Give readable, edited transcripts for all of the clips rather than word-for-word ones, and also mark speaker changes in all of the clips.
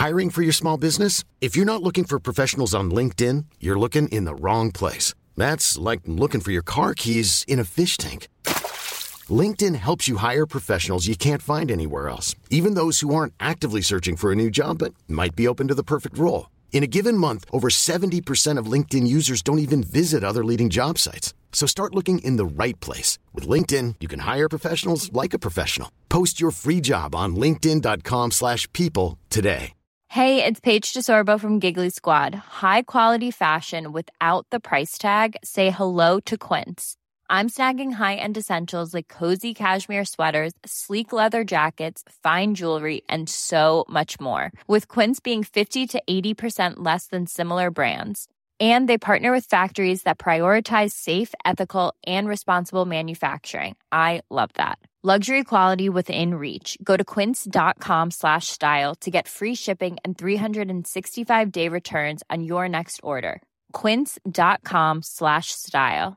Speaker 1: Hiring for your small business? If you're not looking for professionals on LinkedIn, you're looking in the wrong place. That's like looking for your car keys in a fish tank. LinkedIn helps you hire professionals you can't find anywhere else, even those who aren't actively searching for a new job but might be open to the perfect role. In a given month, over 70% of LinkedIn users don't even visit other leading job sites. So start looking in the right place. With LinkedIn, you can hire professionals like a professional. Post your free job on linkedin.com/people today.
Speaker 2: Hey, it's Paige DeSorbo from Giggly Squad. High quality fashion without the price tag. Say hello to Quince. I'm snagging high-end essentials like cozy cashmere sweaters, sleek leather jackets, fine jewelry, and so much more. With Quince being 50 to 80% less than similar brands. And they partner with factories that prioritize safe, ethical, and responsible manufacturing. I love that. Luxury quality within reach. Go to quince.com/style to get free shipping and 365-day returns on your next order. Quince.com/style.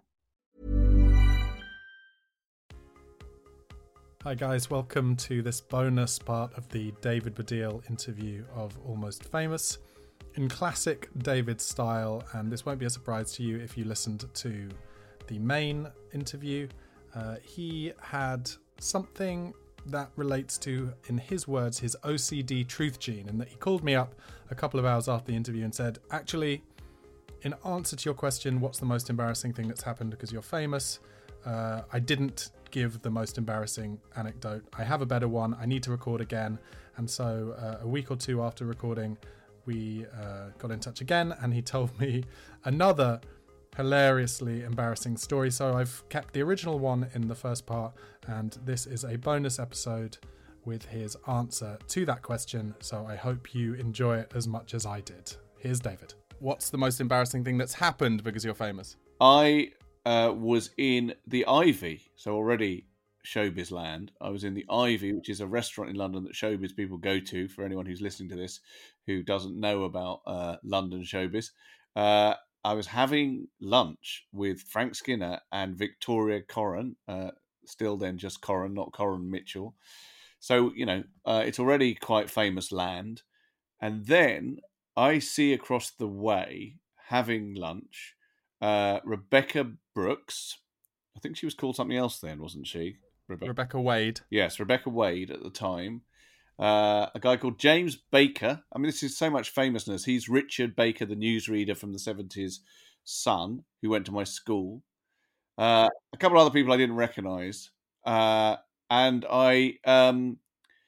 Speaker 3: Hi guys, welcome to this bonus part of the David Baddiel interview of Almost Famous in classic David style, and this won't be a surprise to you if you listened to the main interview. He had something that relates to, in his words, his OCD truth gene, and that he called me up a couple of hours after the interview and said, actually, in answer to your question, what's the most embarrassing thing that's happened because you're famous, I didn't give the most embarrassing anecdote. I have a better one. I need to record again. And so a week or two after recording, we got in touch again, and he told me another hilariously embarrassing story. So I've kept the original one in the first part, and this is a bonus episode with his answer to that question. So I hope you enjoy it as much as I did. Here's David. What's the most embarrassing thing that's happened because you're famous?
Speaker 4: I was in the Ivy, so already showbiz land. I was in the Ivy, which is a restaurant in London that showbiz people go to, for anyone who's listening to this who doesn't know about London showbiz. I was having lunch with Frank Skinner and Victoria Corrin, still then just Corrin, not Corrin Mitchell. So, it's already quite famous land. And then I see across the way, having lunch, Rebecca Brooks. I think she was called something else then, wasn't she?
Speaker 3: Rebecca Wade.
Speaker 4: Yes, Rebecca Wade at the time. A guy called James Baker. I mean, this is so much famousness. He's Richard Baker, the newsreader from the 70s, son, who went to my school. A couple of other people I didn't recognise. And they kind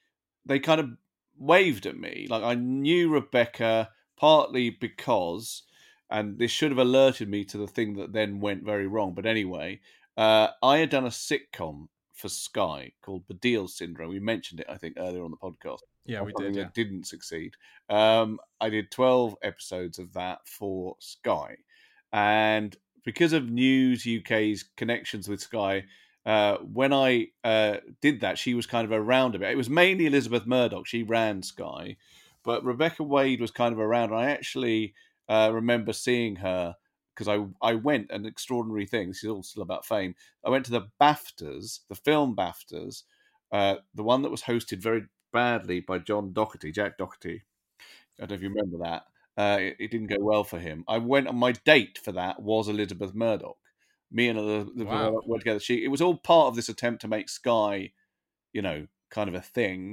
Speaker 4: of waved at me. Like, I knew Rebecca partly because, and this should have alerted me to the thing that then went very wrong. But anyway, I had done a sitcom for Sky called Baddiel Syndrome. We mentioned it, I think, earlier on the podcast.
Speaker 3: Yeah, we did.
Speaker 4: It didn't succeed. I did 12 episodes of that for Sky. And because of News UK's connections with Sky, when I did that, she was kind of around a bit. It was mainly Elizabeth Murdoch. She ran Sky. But Rebecca Wade was kind of around. I actually remember seeing her because I went, an extraordinary thing. This is all still about fame. I went to the BAFTAs, the film BAFTAs, the one that was hosted very badly by Jack Doherty. I don't know if you remember that. It didn't go well for him. I went on my date for that was Elizabeth Murdoch. Me and Elizabeth were together. It was all part of this attempt to make Sky, kind of a thing.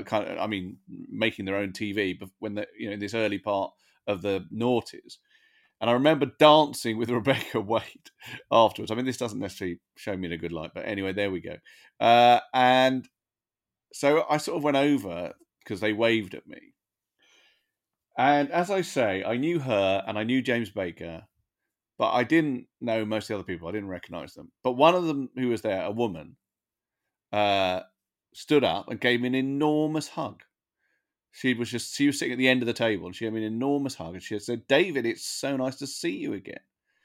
Speaker 4: Making their own TV, but when in this early part of the noughties. And I remember dancing with Rebecca Wade afterwards. I mean, this doesn't necessarily show me in a good light, but anyway, there we go. And so I sort of went over because they waved at me. And as I say, I knew her and I knew James Baker, but I didn't know most of the other people. I didn't recognise them. But one of them who was there, a woman, stood up and gave me an enormous hug. She was sitting at the end of the table and she gave me an enormous hug and she said, "David, it's so nice to see you again."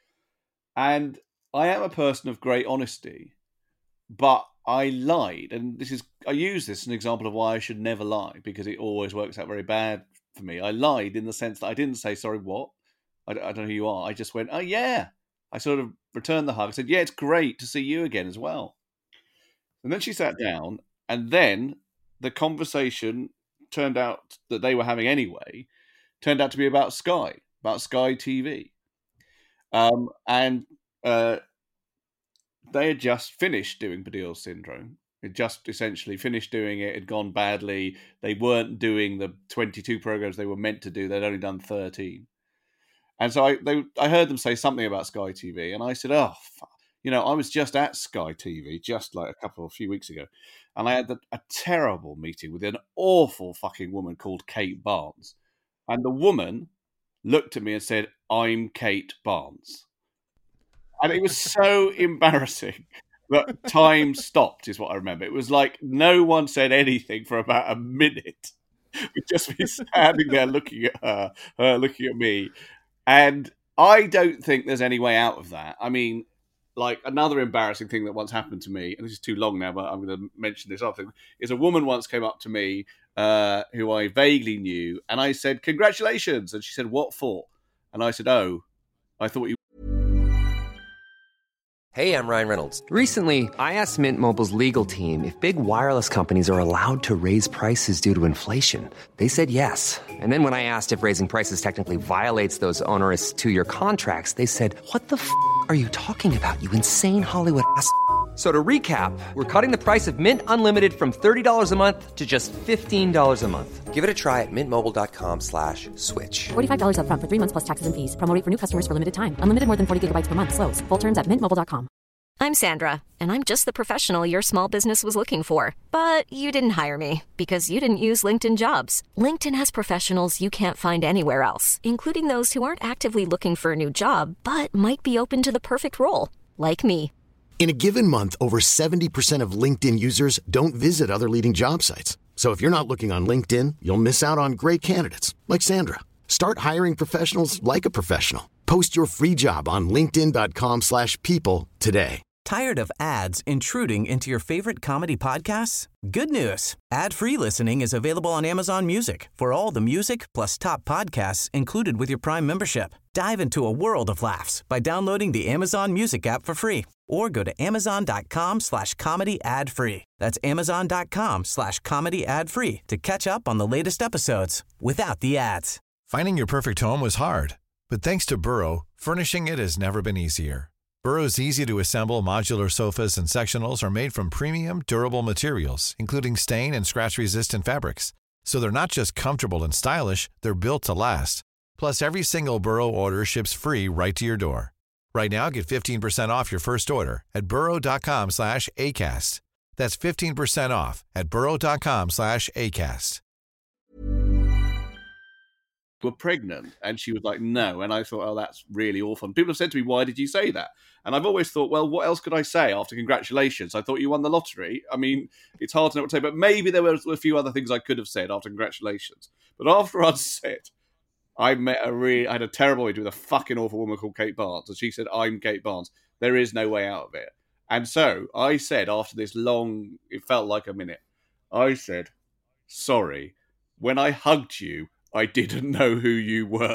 Speaker 4: And I am a person of great honesty, but I lied. And I use this as an example of why I should never lie, because it always works out very bad for me. I lied in the sense that I didn't say, "Sorry, what? I don't know who you are." I just went, "Oh, yeah." I sort of returned the hug. I said, "Yeah, it's great to see you again as well." And then she sat down, and then the conversation turned out that they were having anyway turned out to be about Sky TV. And they had just finished doing Baddiel Syndrome. It just essentially finished doing it. It had gone badly. They weren't doing the 22 programs they were meant to do. They'd only done 13. And so I heard them say something about Sky TV, and I said, oh, fuck. I was just at Sky TV just like a few weeks ago, and I had a terrible meeting with an awful fucking woman called Kate Barnes. And the woman looked at me and said, I'm Kate Barnes. And it was so embarrassing that time stopped, is what I remember. It was like no one said anything for about a minute. We'd just be standing there looking at her looking at me. And I don't think there's any way out of that. I mean, like another embarrassing thing that once happened to me, and this is too long now, but I'm going to mention this after, is a woman once came up to me who I vaguely knew, and I said, congratulations. And she said, what for? And I said, oh, I thought you...
Speaker 5: Hey, I'm Ryan Reynolds. Recently, I asked Mint Mobile's legal team if big wireless companies are allowed to raise prices due to inflation. They said yes. And then when I asked if raising prices technically violates those onerous 2-year contracts, they said, what the f*** are you talking about, you insane Hollywood ass f- So to recap, we're cutting the price of Mint Unlimited from $30 a month to just $15 a month. Give it a try at mintmobile.com/switch.
Speaker 6: $45 up front for 3 months plus taxes and fees. Promo rate for new customers for limited time. Unlimited more than 40 gigabytes per month. Slows full terms at mintmobile.com.
Speaker 7: I'm Sandra, and I'm just the professional your small business was looking for. But you didn't hire me because you didn't use LinkedIn Jobs. LinkedIn has professionals you can't find anywhere else, including those who aren't actively looking for a new job, but might be open to the perfect role, like me.
Speaker 1: In a given month, over 70% of LinkedIn users don't visit other leading job sites. So if you're not looking on LinkedIn, you'll miss out on great candidates like Sandra. Start hiring professionals like a professional. Post your free job on linkedin.com/people today.
Speaker 8: Tired of ads intruding into your favorite comedy podcasts? Good news. Ad-free listening is available on Amazon Music for all the music plus top podcasts included with your Prime membership. Dive into a world of laughs by downloading the Amazon Music app for free or go to amazon.com/comedy ad-free. That's amazon.com/comedy ad-free to catch up on the latest episodes without the ads.
Speaker 9: Finding your perfect home was hard, but thanks to Burrow, furnishing it has never been easier. Burrow's easy-to-assemble modular sofas and sectionals are made from premium, durable materials, including stain and scratch-resistant fabrics. So they're not just comfortable and stylish, they're built to last. Plus, every single Burrow order ships free right to your door. Right now, get 15% off your first order at burrow.com/ACAST. That's 15% off at burrow.com/ACAST.
Speaker 4: Were pregnant, and she was like, no. And I thought, oh, that's really awful. And people have said to me, why did you say that? And I've always thought, well, what else could I say after congratulations? I thought you won the lottery. I mean, it's hard to know what to say, but maybe there were a few other things I could have said after congratulations. But after I'd said, I had a terrible interview with a fucking awful woman called Kate Barnes, and she said, I'm Kate Barnes. There is no way out of it. And so I said, after this long, it felt like a minute, I said, sorry, when I hugged you, I didn't know who you were.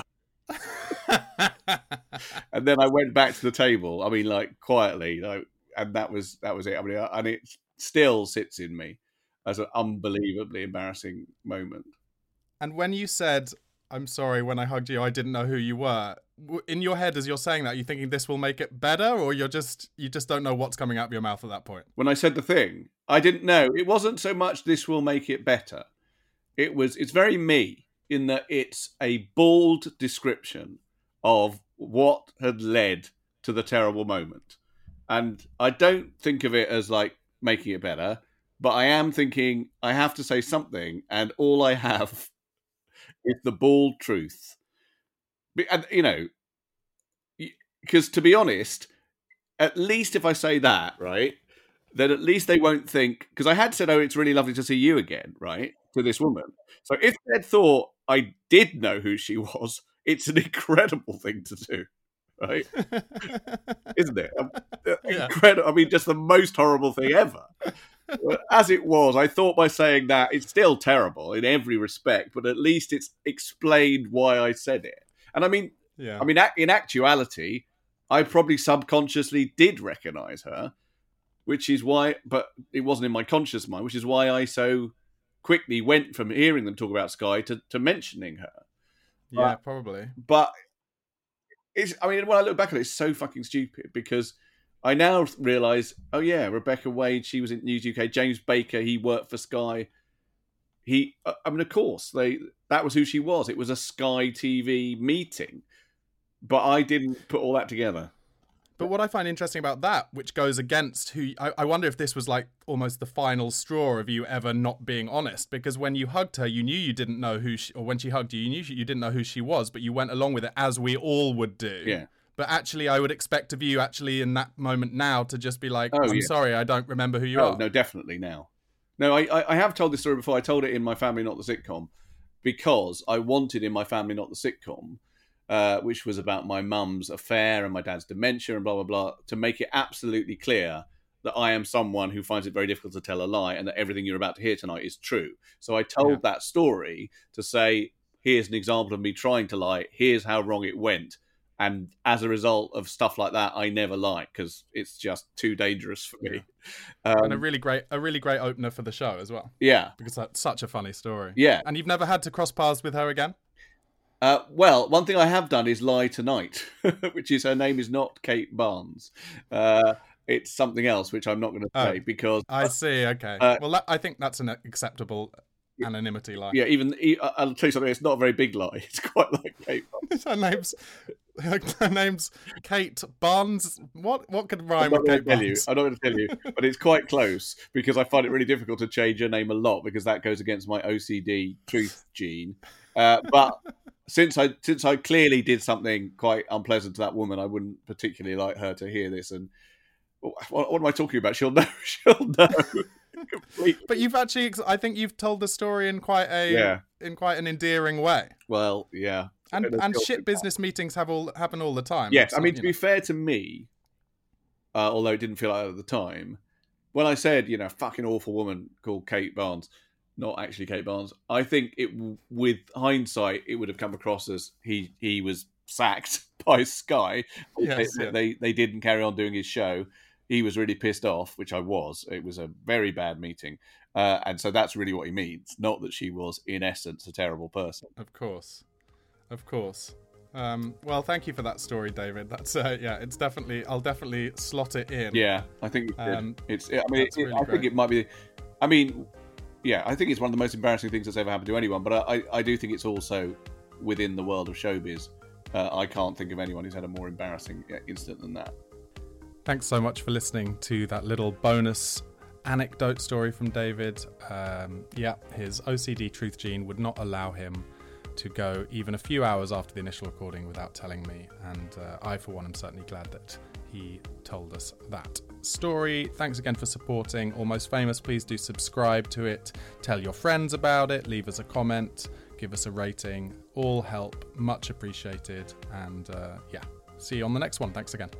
Speaker 4: And then I went back to the table, I mean, like, quietly, and that was it. I mean, and it still sits in me as an unbelievably embarrassing moment.
Speaker 3: And when you said, I'm sorry, when I hugged you, I didn't know who you were, in your head, as you're saying that, are you thinking this will make it better, or you just don't know what's coming out of your mouth at that point?
Speaker 4: When I said the thing, I didn't know. It wasn't so much this will make it better. It's very me, in that it's a bald description of what had led to the terrible moment. And I don't think of it as like making it better, but I am thinking I have to say something, and all I have is the bald truth. And, because to be honest, at least if I say that, right, then at least they won't think, because I had said, oh, it's really lovely to see you again, right, to this woman. So if they'd thought I did know who she was, it's an incredible thing to do, right? Isn't it?
Speaker 3: Yeah.
Speaker 4: Incredible. I mean, just the most horrible thing ever. As it was, I thought by saying that, it's still terrible in every respect, but at least it's explained why I said it. And I mean, in actuality, I probably subconsciously did recognize her, which is why, but it wasn't in my conscious mind, which is why I so quickly went from hearing them talk about Sky to mentioning her.
Speaker 3: Yeah, probably.
Speaker 4: But when I look back at it, it's so fucking stupid because I now realise, oh yeah, Rebecca Wade, she was in News UK. James Baker, he worked for Sky. Of course, that was who she was. It was a Sky TV meeting, but I didn't put all that together.
Speaker 3: But what I find interesting about that, which goes against who... I wonder if this was like almost the final straw of you ever not being honest. Because when you hugged her, you knew you didn't know who she... Or when she hugged you, you knew you didn't know who she was, but you went along with it as we all would do.
Speaker 4: Yeah.
Speaker 3: But actually, I would expect of you actually in that moment now to just be like, I'm sorry, I don't remember who you are.
Speaker 4: No, definitely now. No, I have told this story before. I told it in My Family Not the Sitcom because I wanted in My Family Not the Sitcom... which was about my mum's affair and my dad's dementia and blah, blah, blah, to make it absolutely clear that I am someone who finds it very difficult to tell a lie and that everything you're about to hear tonight is true. So I told that story to say, here's an example of me trying to lie, here's how wrong it went. And as a result of stuff like that, I never lie because it's just too dangerous for me.
Speaker 3: And a really great opener for the show as well.
Speaker 4: Yeah.
Speaker 3: Because that's such a funny story.
Speaker 4: Yeah.
Speaker 3: And you've never had to cross paths with her again?
Speaker 4: Well, one thing I have done is lie tonight, which is her name is not Kate Barnes. It's something else, which I'm not going to say because...
Speaker 3: I see, okay. I think that's an acceptable anonymity lie.
Speaker 4: Yeah, I'll tell you something, it's not a very big lie. It's quite like Kate Barnes.
Speaker 3: Her name's Kate Barnes. What could rhyme with Kate Barnes?
Speaker 4: I'm not going to tell you, but it's quite close because I find it really difficult to change her name a lot because that goes against my OCD truth gene. But... Since I clearly did something quite unpleasant to that woman, I wouldn't particularly like her to hear this. And what am I talking about? She'll know. Completely.
Speaker 3: But you've actually, I think you've told the story in quite an endearing way.
Speaker 4: Well, yeah.
Speaker 3: And shit business meetings happen all the time.
Speaker 4: Yes, I mean to be fair to me, although it didn't feel like that at the time, when I said fucking awful woman called Kate Barnes. Not actually Kate Barnes. I think with hindsight, it would have come across as he was sacked by Sky.
Speaker 3: Yes,
Speaker 4: they didn't carry on doing his show. He was really pissed off, which I was. It was a very bad meeting. And so that's really what he means. Not that she was, in essence, a terrible person.
Speaker 3: Of course. Well, thank you for that story, David. That's it's definitely... I'll definitely slot it in.
Speaker 4: Yeah, I think it's... I mean,
Speaker 3: I
Speaker 4: think it might be... I mean... Yeah, I think it's one of the most embarrassing things that's ever happened to anyone, but I do think it's also within the world of showbiz. I can't think of anyone who's had a more embarrassing incident than that.
Speaker 3: Thanks so much for listening to that little bonus anecdote story from David. His OCD truth gene would not allow him to go even a few hours after the initial recording without telling me, and I, for one, am certainly glad that he told us that story. Thanks again for supporting Almost Famous. Please do subscribe to it, tell your friends about it, leave us a comment, give us a rating. All help, much appreciated. And see you on the next one. Thanks again.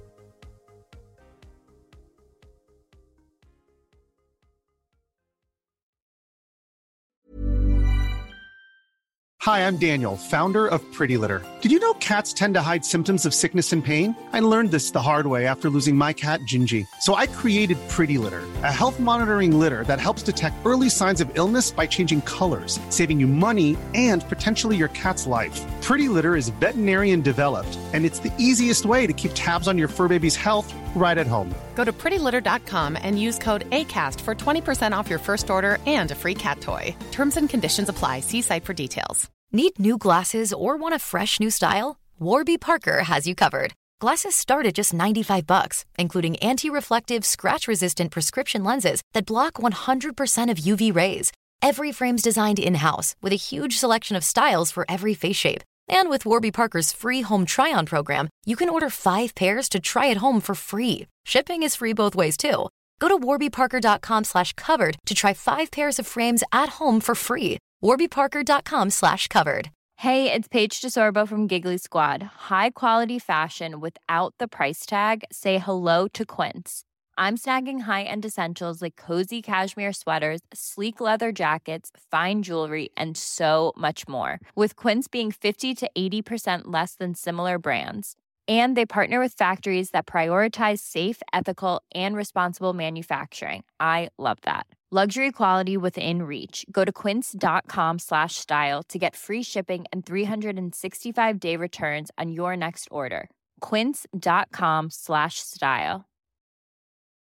Speaker 10: Hi, I'm Daniel, founder of Pretty Litter. Did you know cats tend to hide symptoms of sickness and pain? I learned this the hard way after losing my cat, Gingy. So I created Pretty Litter, a health monitoring litter that helps detect early signs of illness by changing colors, saving you money and potentially your cat's life. Pretty Litter is veterinarian developed, and it's the easiest way to keep tabs on your fur baby's health right at home.
Speaker 11: Go to prettylitter.com and use code ACAST for 20% off your first order and a free cat toy. Terms and conditions apply. See site for details.
Speaker 7: Need new glasses or want a fresh new style? Warby Parker has you covered. Glasses start at just $95, including anti-reflective, scratch-resistant prescription lenses that block 100% of UV rays. Every frame's designed in-house with a huge selection of styles for every face shape. And with Warby Parker's free home try-on program, you can order 5 pairs to try at home for free. Shipping is free both ways, too. Go to warbyparker.com/covered to try 5 pairs of frames at home for free. warbyparker.com/covered.
Speaker 2: Hey, it's Paige DeSorbo from Giggly Squad. High quality fashion without the price tag. Say hello to Quince. I'm snagging high-end essentials like cozy cashmere sweaters, sleek leather jackets, fine jewelry, and so much more. With Quince being 50 to 80% less than similar brands. And they partner with factories that prioritize safe, ethical, and responsible manufacturing. I love that. Luxury quality within reach. Go to quince.com/style to get free shipping and 365-day returns on your next order. Quince.com/style.